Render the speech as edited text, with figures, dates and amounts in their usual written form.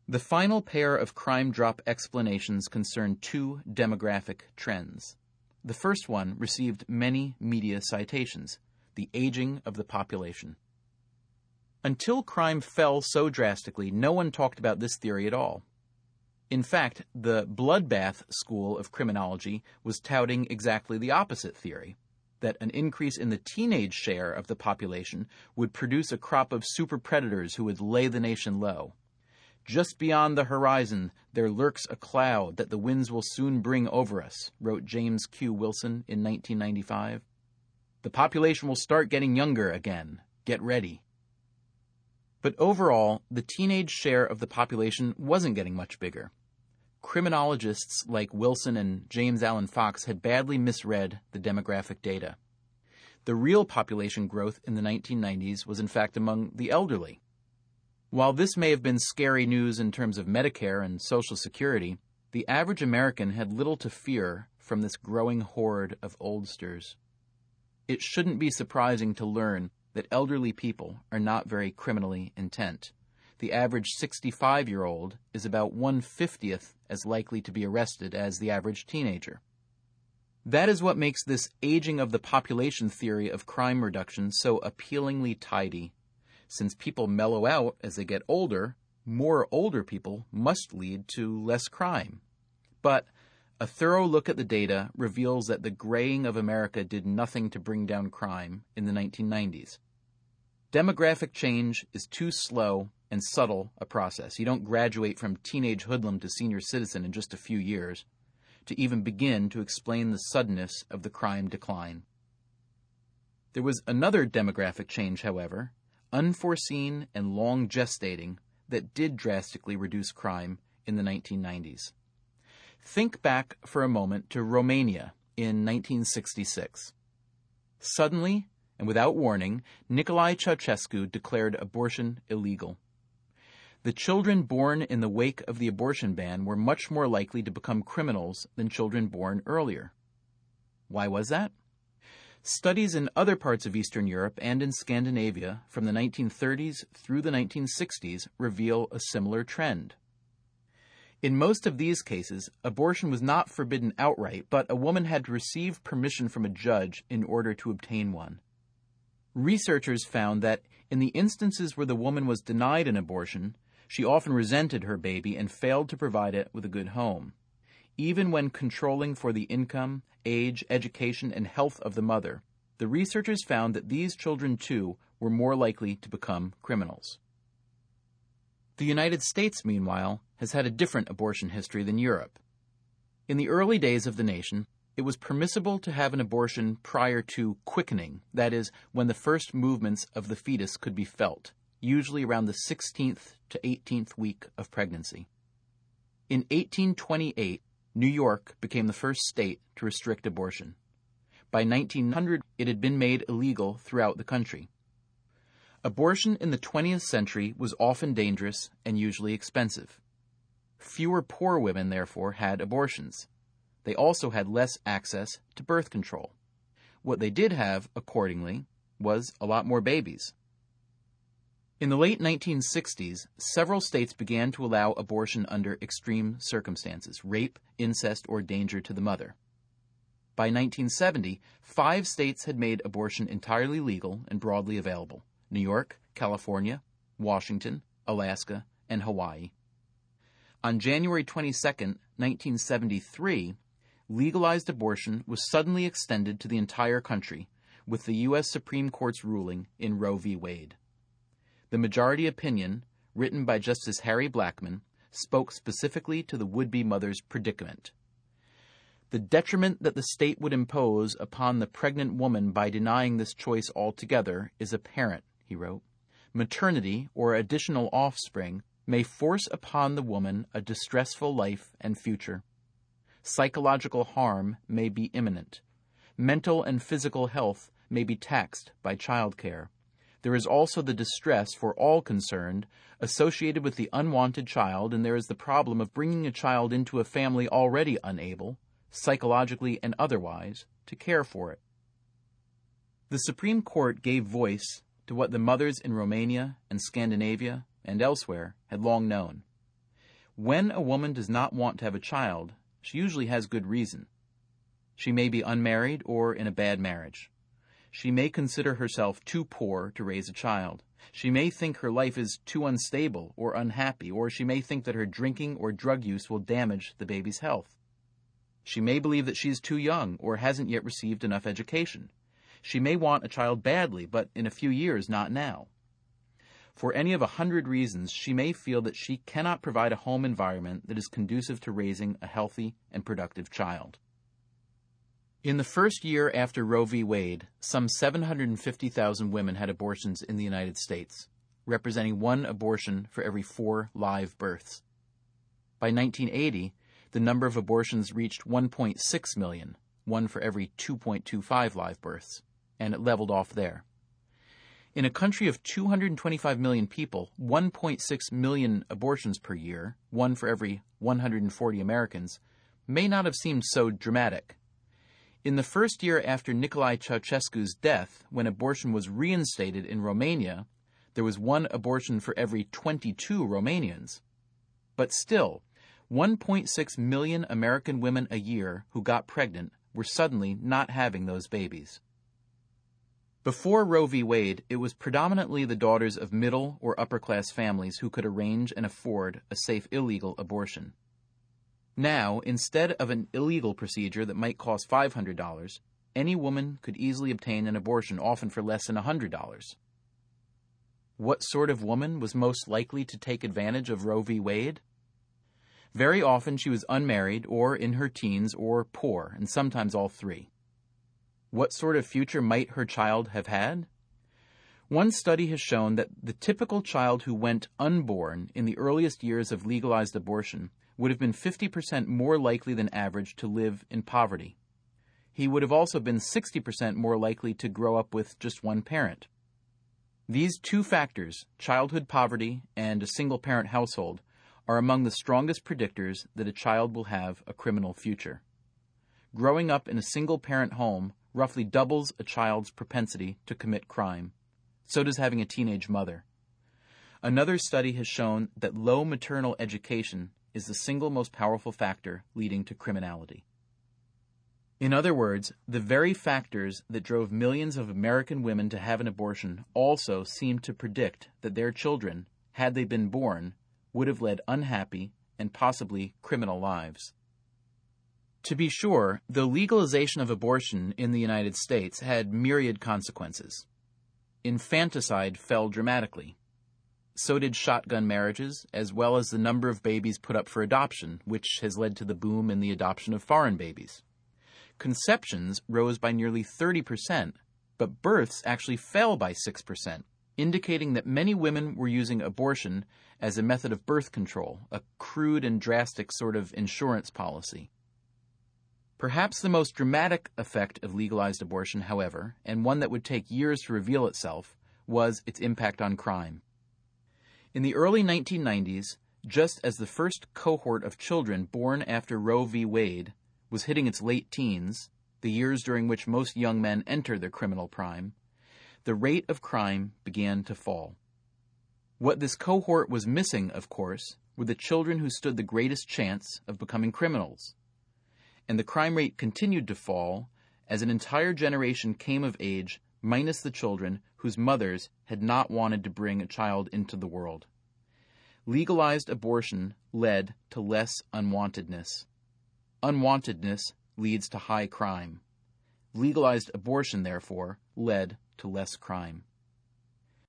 The final pair of crime drop explanations concern two demographic trends. The first one received many media citations: the aging of the population. Until crime fell so drastically, no one talked about this theory at all. In fact, the bloodbath school of criminology was touting exactly the opposite theory, that an increase in the teenage share of the population would produce a crop of super predators who would lay the nation low. "Just beyond the horizon, there lurks a cloud that the winds will soon bring over us," wrote James Q. Wilson in 1995. "The population will start getting younger again. Get ready." But overall, the teenage share of the population wasn't getting much bigger. Criminologists like Wilson and James Allen Fox had badly misread the demographic data. The real population growth in the 1990s was in fact among the elderly. While this may have been scary news in terms of Medicare and Social Security, the average American had little to fear from this growing horde of oldsters. It shouldn't be surprising to learn that elderly people are not very criminally intent. The average 65-year-old is about 1/50th as likely to be arrested as the average teenager. That is what makes this aging of the population theory of crime reduction so appealingly tidy. Since people mellow out as they get older, more older people must lead to less crime. But a thorough look at the data reveals that the graying of America did nothing to bring down crime in the 1990s. Demographic change is too slow and subtle a process. You don't graduate from teenage hoodlum to senior citizen in just a few years to even begin to explain the suddenness of the crime decline. There was another demographic change, however, unforeseen and long gestating, that did drastically reduce crime in the 1990s. Think back for a moment to Romania in 1966. Suddenly, and without warning, Nicolae Ceausescu declared abortion illegal. The children born in the wake of the abortion ban were much more likely to become criminals than children born earlier. Why was that? Studies in other parts of Eastern Europe and in Scandinavia from the 1930s through the 1960s reveal a similar trend. In most of these cases, abortion was not forbidden outright, but a woman had to receive permission from a judge in order to obtain one. Researchers found that in the instances where the woman was denied an abortion, she often resented her baby and failed to provide it with a good home. Even when controlling for the income, age, education, and health of the mother, the researchers found that these children, too, were more likely to become criminals. The United States, meanwhile, has had a different abortion history than Europe. In the early days of the nation, it was permissible to have an abortion prior to quickening, that is, when the first movements of the fetus could be felt, usually around the 16th to 18th week of pregnancy. In 1828, New York became the first state to restrict abortion. By 1900, it had been made illegal throughout the country. Abortion in the 20th century was often dangerous and usually expensive. Fewer poor women, therefore, had abortions. They also had less access to birth control. What they did have, accordingly, was a lot more babies. In the late 1960s, several states began to allow abortion under extreme circumstances: rape, incest, or danger to the mother. By 1970, 5 states had made abortion entirely legal and broadly available: New York, California, Washington, Alaska, and Hawaii. On January 22, 1973, legalized abortion was suddenly extended to the entire country with the U.S. Supreme Court's ruling in Roe v. Wade. The majority opinion, written by Justice Harry Blackmun, spoke specifically to the would-be mother's predicament. The detriment that the state would impose upon the pregnant woman by denying this choice altogether is apparent, he wrote. Maternity, or additional offspring, may force upon the woman a distressful life and future. Psychological harm may be imminent. Mental and physical health may be taxed by childcare. There is also the distress for all concerned associated with the unwanted child, and there is the problem of bringing a child into a family already unable, psychologically and otherwise, to care for it. The Supreme Court gave voice to what the mothers in Romania and Scandinavia and elsewhere had long known. When a woman does not want to have a child, she usually has good reason. She may be unmarried or in a bad marriage. She may consider herself too poor to raise a child. She may think her life is too unstable or unhappy, or she may think that her drinking or drug use will damage the baby's health. She may believe that she is too young or hasn't yet received enough education. She may want a child badly, but in a few years, not now. For any of 100 reasons, she may feel that she cannot provide a home environment that is conducive to raising a healthy and productive child. In the first year after Roe v. Wade, some 750,000 women had abortions in the United States, representing 1 abortion for every 4 live births. By 1980, the number of abortions reached 1.6 million, 1 for every 2.25 live births, and it leveled off there. In a country of 225 million people, 1.6 million abortions per year, 1 for every 140 Americans, may not have seemed so dramatic. In the first year after Nicolae Ceausescu's death, when abortion was reinstated in Romania, there was 1 abortion for every 22 Romanians. But still, 1.6 million American women a year who got pregnant were suddenly not having those babies. Before Roe v. Wade, it was predominantly the daughters of middle or upper-class families who could arrange and afford a safe illegal abortion. Now, instead of an illegal procedure that might cost $500, any woman could easily obtain an abortion, often for less than $100. What sort of woman was most likely to take advantage of Roe v. Wade? Very often she was unmarried or in her teens or poor, and sometimes all 3. What sort of future might her child have had? One study has shown that the typical child who went unborn in the earliest years of legalized abortion would have been 50% more likely than average to live in poverty. He would have also been 60% more likely to grow up with just 1 parent. These 2 factors, childhood poverty and a single-parent household, are among the strongest predictors that a child will have a criminal future. Growing up in a single-parent home roughly doubles a child's propensity to commit crime. So does having a teenage mother. Another study has shown that low maternal education is the single most powerful factor leading to criminality. In other words, the very factors that drove millions of American women to have an abortion also seem to predict that their children, had they been born, would have led unhappy and possibly criminal lives. To be sure, the legalization of abortion in the United States had myriad consequences. Infanticide fell dramatically. So did shotgun marriages, as well as the number of babies put up for adoption, which has led to the boom in the adoption of foreign babies. Conceptions rose by nearly 30%, but births actually fell by 6%, indicating that many women were using abortion as a method of birth control, a crude and drastic sort of insurance policy. Perhaps the most dramatic effect of legalized abortion, however, and one that would take years to reveal itself, was its impact on crime. In the early 1990s, just as the first cohort of children born after Roe v. Wade was hitting its late teens, the years during which most young men enter their criminal prime, the rate of crime began to fall. What this cohort was missing, of course, were the children who stood the greatest chance of becoming criminals. And the crime rate continued to fall as an entire generation came of age, minus the children whose mothers had not wanted to bring a child into the world. Legalized abortion led to less unwantedness. Unwantedness leads to high crime. Legalized abortion, therefore, led to less crime.